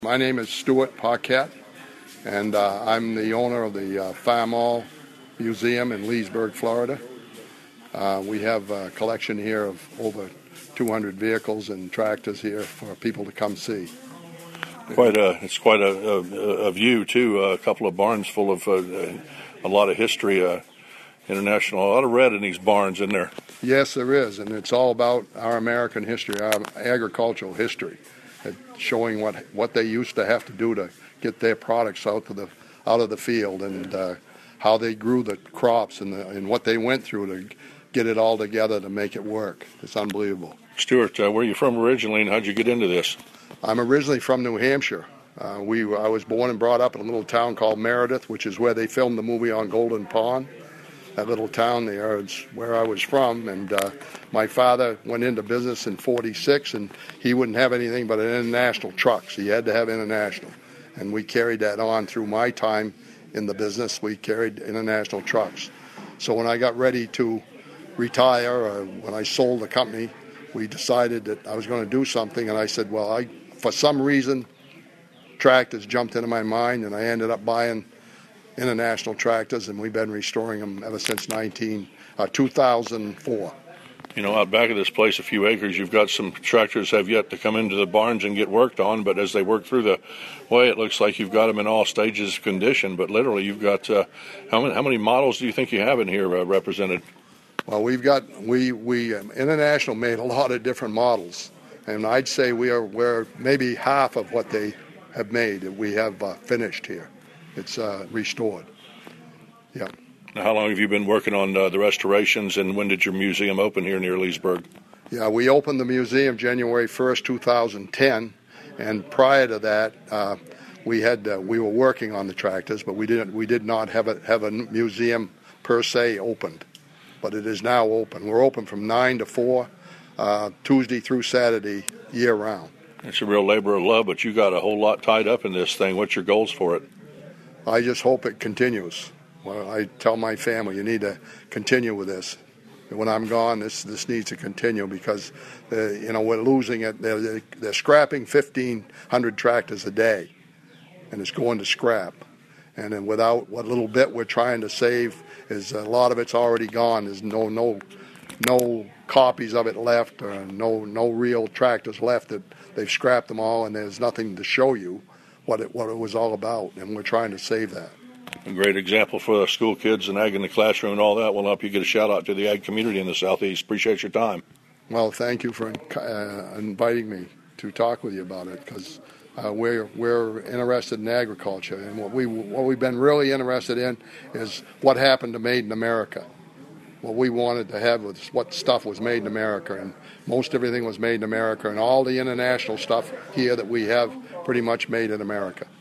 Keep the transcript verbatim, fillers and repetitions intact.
My name is Stuart Paquette, and uh, I'm the owner of the uh, Farmall Museum in Leesburg, Florida. Uh, we have a collection here of over two hundred vehicles and tractors here for people to come see. Quite a, it's quite a, a, a view, too. A couple of barns full of uh, a lot of history, uh, international, a lot of red in these barns in there. Yes, there is, and it's all about our American history, our agricultural history, showing what what they used to have to do to get their products out to the out of the field, and uh, how they grew the crops, and the, and what they went through to get it all together to make it work. It's unbelievable. Stuart, uh, where are you from originally, and how'd you get into this? I'm originally from New Hampshire. Uh, we I was born and brought up in a little town called Meredith, which is where they filmed the movie on Golden Pond. That little town there is where I was from, and uh, my father went into business in forty-six, and he wouldn't have anything but an International trucks. He had to have International, and we carried that on through my time in the business. We carried International trucks. So when I got ready to retire, or when I sold the company, we decided that I was going to do something, and I said, well, I for some reason, tractors jumped into my mind, and I ended up buying International tractors, and we've been restoring them ever since nineteen, uh, two thousand four. You know, out back of this place, a few acres, you've got some tractors have yet to come into the barns and get worked on, but as they work through the way, it looks like you've got them in all stages of condition, but literally you've got, uh, how many how many models do you think you have in here uh, represented? Well, we've got, we, we um, International made a lot of different models, and I'd say we are, we're maybe half of what they have made that we have uh, finished here. It's uh, restored. Yeah. Now, how long have you been working on uh, the restorations, and when did your museum open here near Leesburg? Yeah, we opened the museum January first, two thousand ten, and prior to that, uh, we had uh, we were working on the tractors, but we didn't we did not have a have a museum per se opened. But it is now open. We're open from nine to four, uh, Tuesday through Saturday, year round. It's a real labor of love, but you got a whole lot tied up in this thing. What's your goals for it? I just hope it continues. Well, I tell my family, you need to continue with this. When I'm gone, this this needs to continue because, uh, you know, we're losing it. They're, they're scrapping fifteen hundred tractors a day, and it's going to scrap. And then without what little bit we're trying to save, is a lot of it's already gone. There's no no no copies of it left, or no no real tractors left. That they've scrapped them all, and there's nothing to show you what it what it was all about, and we're trying to save that. A great example for the school kids and ag in the classroom and all that. Will help you get a shout out to the ag community in the Southeast. Appreciate your time. Well, thank you for uh, inviting me to talk with you about it, because uh, we're we're interested in agriculture, and what we what we've been really interested in is what happened to Made in America. What we wanted to have was what stuff was made in America, and most everything was made in America, and all the International stuff here that we have pretty much made in America.